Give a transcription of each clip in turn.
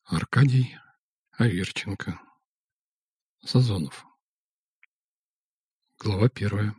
Аркадий Аверченко. Сазонов. Глава 1.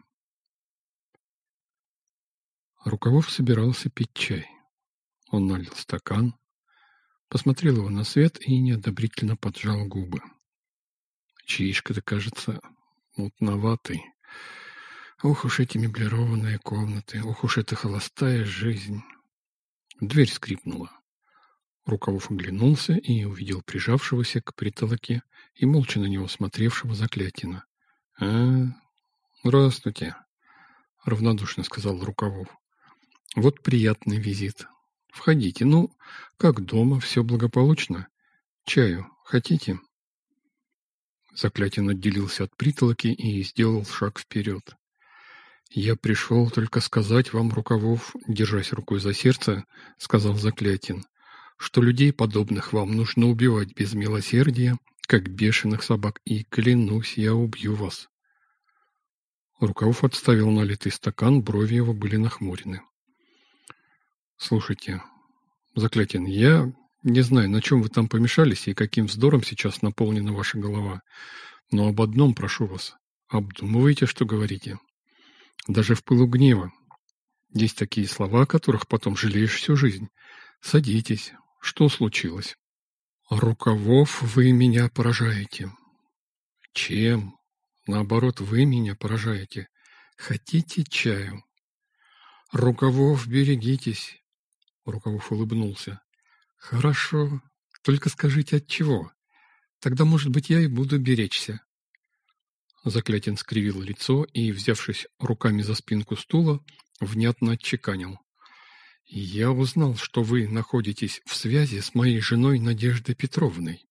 Рукавов собирался пить чай. Он налил стакан, посмотрел его на свет и неодобрительно поджал губы. Чаишка-то, кажется, мутноватый. Ох уж эти меблированные комнаты, ох уж эта холостая жизнь. Дверь скрипнула. Рукавов оглянулся и увидел прижавшегося к притолоке и молча на него смотревшего Заклятина. Здравствуйте», — равнодушно сказал Рукавов. «Вот приятный визит. Входите. Ну, как дома, все благополучно? Чаю хотите?» Заклятин отделился от притолоки и сделал шаг вперед. «Я пришел только сказать вам, Рукавов, держась рукой за сердце, — сказал Заклятин, — что людей, подобных вам, нужно убивать без милосердия, как бешеных собак, и, клянусь, я убью вас». Рукавов отставил налитый стакан, брови его были нахмурены. «Слушайте, Заклятин, я не знаю, на чем вы там помешались и каким вздором сейчас наполнена ваша голова, но об одном прошу вас. Обдумывайте, что говорите. Даже в пылу гнева. Есть такие слова, о которых потом жалеешь всю жизнь. Садитесь. Что случилось?» «Рукавов, вы меня поражаете». «Чем? Наоборот, вы меня поражаете. Хотите чаю?» «Рукавов, берегитесь». Рукавов улыбнулся. «Хорошо. Только скажите, от чего? Тогда, может быть, я и буду беречься». Заклятин скривил лицо и, взявшись руками за спинку стула, внятно отчеканил. «Я узнал, что вы находитесь в связи с моей женой Надеждой Петровной».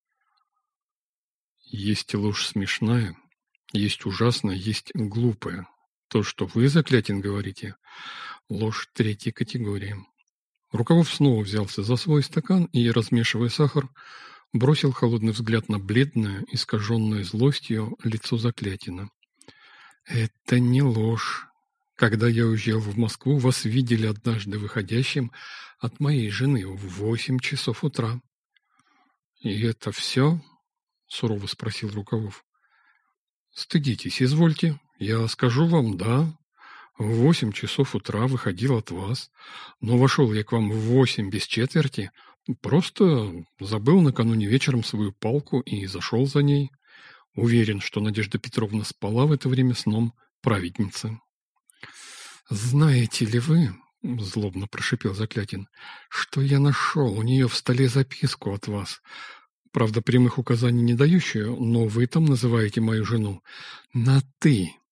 Есть ложь смешная, есть ужасная, есть глупая. То, что вы, Заклятин, говорите, ложь третьей категории. Рукавов снова взялся за свой стакан и, размешивая сахар, бросил холодный взгляд на бледное, искаженное злостью лицо Заклятина. «Это не ложь. Когда я уезжал в Москву, вас видели однажды выходящим от моей жены в 8 часов утра». «И это все?» — сурово спросил Рукавов. «Стыдитесь, извольте. Я скажу вам, да. В 8 часов утра выходил от вас, но вошел я к вам в 8 без четверти, просто забыл накануне вечером свою палку и зашел за ней. Уверен, что Надежда Петровна спала в это время сном праведницы». «Знаете ли вы, — злобно прошипел Заклятин, — что я нашел у нее в столе записку от вас, правда, прямых указаний не дающую, но вы там называете мою жену на «ты».